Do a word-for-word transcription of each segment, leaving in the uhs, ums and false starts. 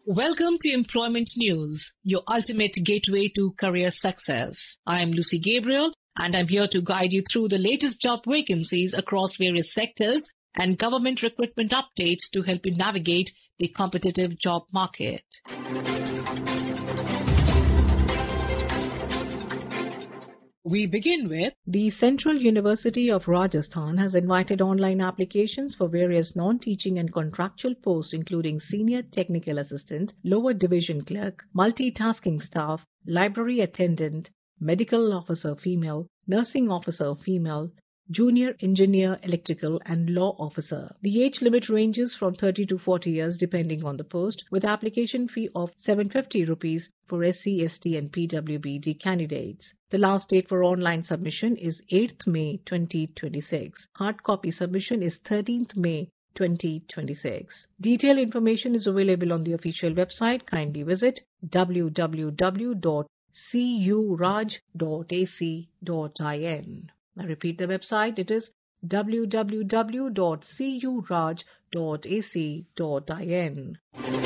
Welcome to Employment News, your ultimate gateway to career success. I am Lucy Gabriel and I'm here to guide you through the latest job vacancies across various sectors and government recruitment updates to help you navigate the competitive job market. We begin with the Central University of Rajasthan has invited online applications for various non-teaching and contractual posts including senior technical assistant, lower division clerk, multitasking staff, library attendant, medical officer female, nursing officer female, junior engineer electrical and law officer. The age limit ranges from thirty to forty years depending on the post, with application fee of seven hundred fifty rupees for S C, S T and P W B D candidates. The last date for online submission is eighth May twenty twenty-six. Hard copy submission is thirteenth May twenty twenty-six. Detailed information is available on the official website. Kindly visit w w w dot c u raj dot a c dot in. I repeat the website, it is w w w dot c u raj dot a c dot in.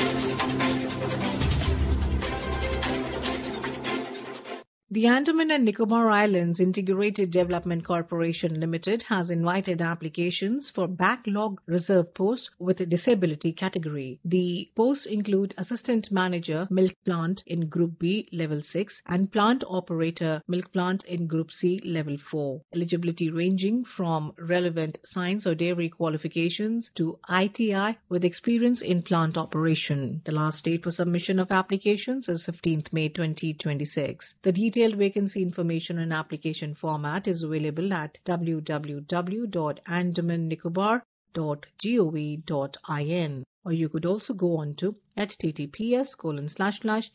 The Andaman and Nicobar Islands Integrated Development Corporation Limited has invited applications for backlog reserve posts with a disability category. The posts include Assistant Manager Milk Plant in Group B Level six and Plant Operator Milk Plant in Group C Level four. Eligibility ranging from relevant science or dairy qualifications to I T I with experience in plant operation. The last date for submission of applications is fifteenth May twenty twenty-six. The details Detailed vacancy information and application format is available at w w w dot andaman nicobar dot gov dot in, or you could also go on to https colon slash slash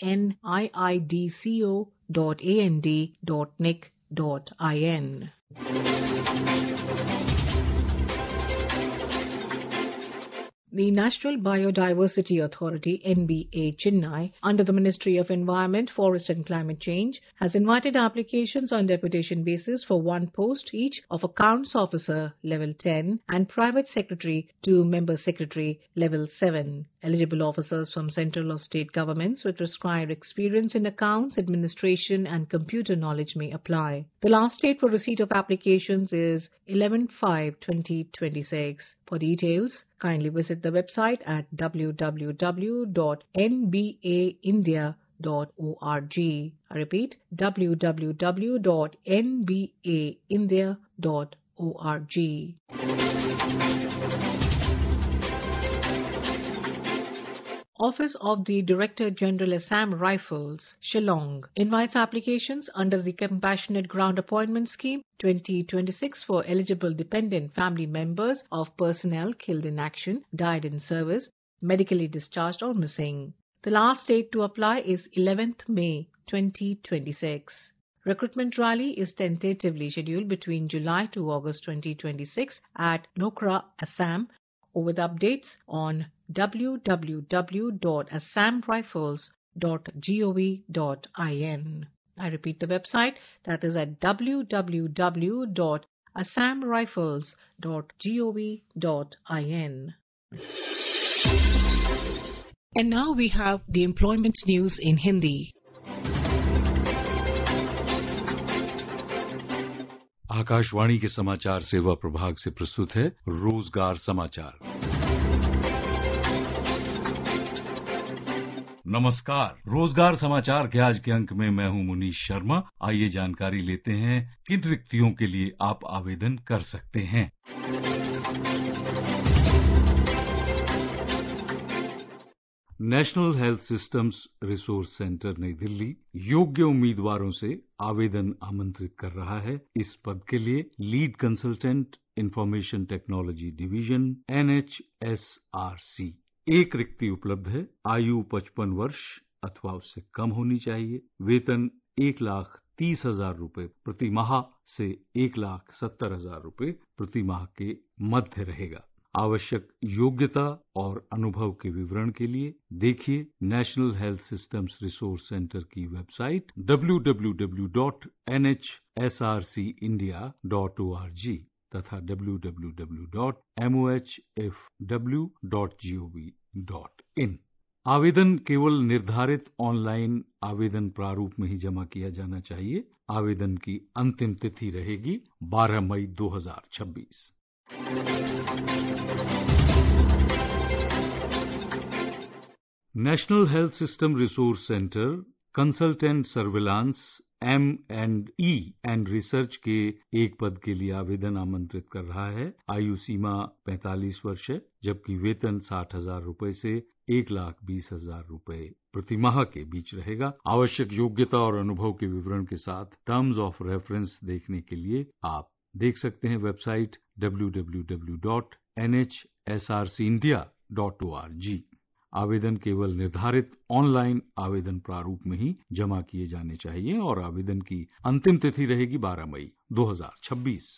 aniidco dot and dot nic dot in. The National Biodiversity Authority N B A Chennai, under the Ministry of Environment, Forest and Climate Change, has invited applications on deputation basis for one post each of Accounts Officer Level ten and Private Secretary to Member Secretary Level seven. Eligible officers from central or state governments with prescribed experience in accounts, administration and computer knowledge may apply. The last date for receipt of applications is eleven five twenty twenty-six. For details, kindly visit the website at w w w dot n b a india dot org. I repeat, w w w dot n b a india dot org. Office of the Director General Assam Rifles, Shillong, invites applications under the Compassionate Ground Appointment Scheme twenty twenty-six for eligible dependent family members of personnel killed in action, died in service, medically discharged or missing. The last date to apply is eleventh May twenty twenty-six. Recruitment rally is tentatively scheduled between July to August twenty twenty-six at Nokra, Assam, with updates on w w w dot assam rifles dot gov dot in. I repeat the website, that is at w w w dot assam rifles dot gov dot in. And now we have the employment news in Hindi. Akashvani के समाचार सेवा प्रभाग से प्रस्तुत है रोजगार समाचार। नमस्कार, रोजगार समाचार के आज के अंक में मैं हूं मुनीश शर्मा। आइए जानकारी लेते हैं किन रिक्तियों के लिए आप आवेदन कर सकते हैं। National health systems resource centre नई दिल्ली योग्य उम्मीदवारों से आवेदन आमंत्रित कर रहा है। इस पद के लिए lead consultant information technology division N H S R C एक रिक्ति उपलब्ध है। आयु पचपन वर्ष अथवा उससे कम होनी चाहिए। वेतन एक लाख तीस हजार रूपये प्रति माह से एक लाख सत्तर हजार रूपये प्रति माह के मध्य रहेगा। आवश्यक योग्यता और अनुभव के विवरण के लिए देखिए national health systems resource centre की website W W W dot N H S R C India dot O R G तथा W W W dot M O H F W dot G O V dot in. आवेदन केवल निर्धारित online आवेदन प्रारूप में ही जमा किया जाना चाहिए। आवेदन की अंतिम तिथि रहेगी बारह मई दो हज़ार छब्बीस। National health system resource centre consultant surveillance M and E and research के एक पद के लिए आवेदन आमंत्रित कर रहा है। आयु सीमा पैंतालीस वर्ष है, जबकि वेतन साठ हजार रूपये से एक लाख बीस हजार रूपये प्रतिमाह के बीच रहेगा। आवश्यक योग्यता और अनुभव के विवरण के साथ टर्म्स ऑफ रेफरेंस देखने के लिए आप देख सकते हैं website W W W dot N H S R C India dot O R G. आवेदन केवल निर्धारित ऑनलाइन आवेदन प्रारूप में ही जमा किए जाने चाहिए और आवेदन की अंतिम तिथि रहेगी बारह मई दो हज़ार छब्बीस।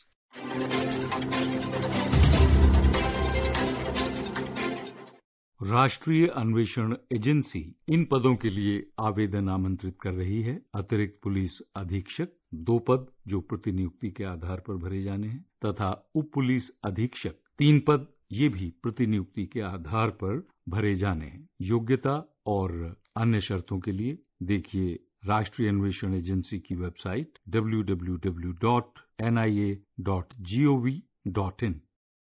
राष्ट्रीय अन्वेषण एजेंसी इन पदों के लिए आवेदन आमंत्रित कर रही है। अतिरिक्त पुलिस अधीक्षक दो पद जो प्रतिनियुक्ति के आधार पर भरे जाने हैं, तथा उप पुलिस अधीक्षक तीन पद ये भी प्रतिनियुक्ति के आधार पर भरे जाने हैं। योग्यता और अन्य शर्तों के लिए देखिए राष्ट्रीय अन्वेषण एजेंसी की website W W W dot N I A dot G O V dot in.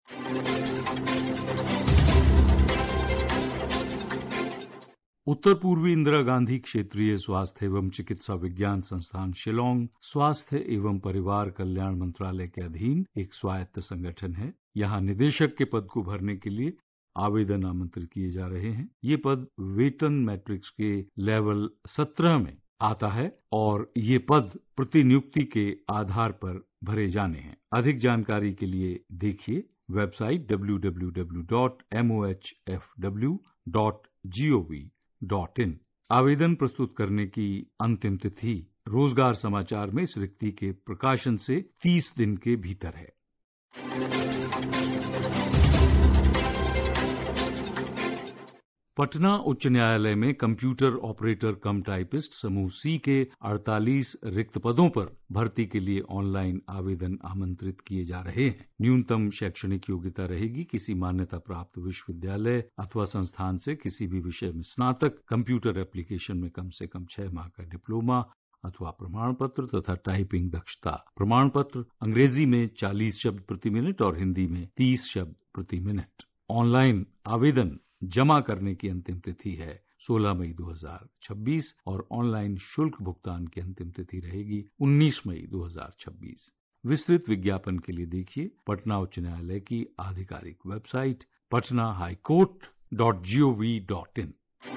उत्तर पूर्वी इंदिरा गांधी क्षेत्रीय स्वास्थ्य एवं चिकित्सा विज्ञान संस्थान शिलांग स्वास्थ्य एवं परिवार कल्याण मंत्रालय के अधीन एक स्वायत्त संगठन है। यहाँ निदेशक के पद को भरने के लिए आवेदन आमंत्रित किए जा रहे हैं। ये पद वेतन मैट्रिक्स के लेवल सत्रह में आता है और ये पद प्रतिनियुक्ति के आधार पर भरे जाने हैं। अधिक जानकारी के लिए देखिए website W W W dot M O H F W dot G O V dot in. आवेदन प्रस्तुत करने की अंतिम तिथि रोजगार समाचार में इस रिक्ति के प्रकाशन से तीस दिन के भीतर है। पटना उच्च न्यायालय में कंप्यूटर ऑपरेटर कम टाइपिस्ट समूह सी के अड़तालीस रिक्त पदों पर भर्ती के लिए ऑनलाइन आवेदन आमंत्रित किए जा रहे हैं। न्यूनतम शैक्षणिक योग्यता रहेगी किसी मान्यता प्राप्त विश्वविद्यालय अथवा संस्थान से किसी भी विषय में स्नातक, कंप्यूटर एप्लीकेशन में कम से कम छह माह का डिप्लोमा अथवा प्रमाण पत्र तथा टाइपिंग दक्षता प्रमाण पत्र, अंग्रेजी में चालीस शब्द प्रति मिनट और हिंदी में तीस शब्द प्रति मिनट। ऑनलाइन आवेदन जमा करने की अंतिम तिथि है सोलह मई दो हज़ार छब्बीस और ऑनलाइन शुल्क भुगतान की अंतिम तिथि रहेगी उन्नीस मई दो हज़ार छब्बीस। विस्तृत विज्ञापन के लिए देखिए पटना उच्च न्यायालय की आधिकारिक website Patna high court dot G O V dot in.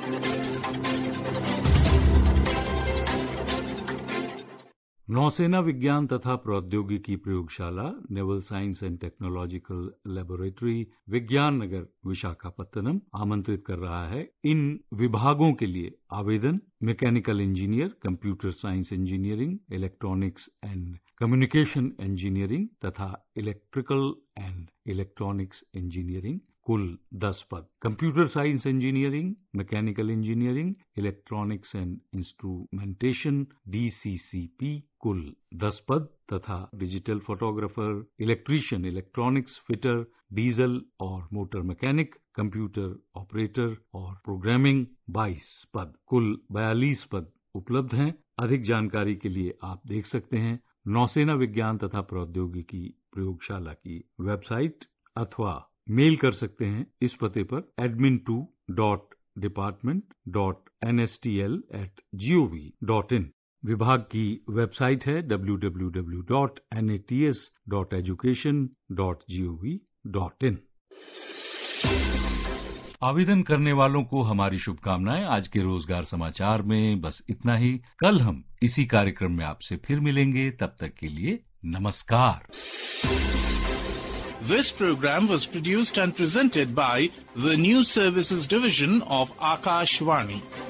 नौसेना विज्ञान तथा प्रौद्योगिकी प्रयोगशाला naval science and technological laboratory Vigyan Nagar Visakhapatnam आमंत्रित कर रहा है इन विभागों के लिए आवेदन mechanical engineer, computer science engineering, electronics and communication engineering तथा इलेक्ट्रिकल एंड इलेक्ट्रॉनिक्स इंजीनियरिंग कुल दस पद। Computer science engineering, mechanical engineering, electronics and instrumentation D C C P कुल दस पद तथा digital photographer, electrician, electronics fitter, diesel और motor mechanic, computer operator और प्रोग्रामिंग बाईस पद। कुल बयालीस पद उपलब्ध हैं। अधिक जानकारी के लिए आप देख सकते हैं नौसेना विज्ञान तथा प्रौद्योगिकी प्रयोगशाला की वेबसाइट अथवा मेल कर सकते हैं इस पते पर admin two dot department dot N S T L at G O V dot in. विभाग की वेबसाइट है W W W dot N A T S dot education dot G O V dot in. आवेदन करने वालों को हमारी शुभकामनाएं। आज के रोजगार समाचार में बस इतना ही। कल हम इसी कार्यक्रम में आपसे फिर मिलेंगे। तब तक के लिए नमस्कार। This program was produced and presented by the News Services Division of Akashvani.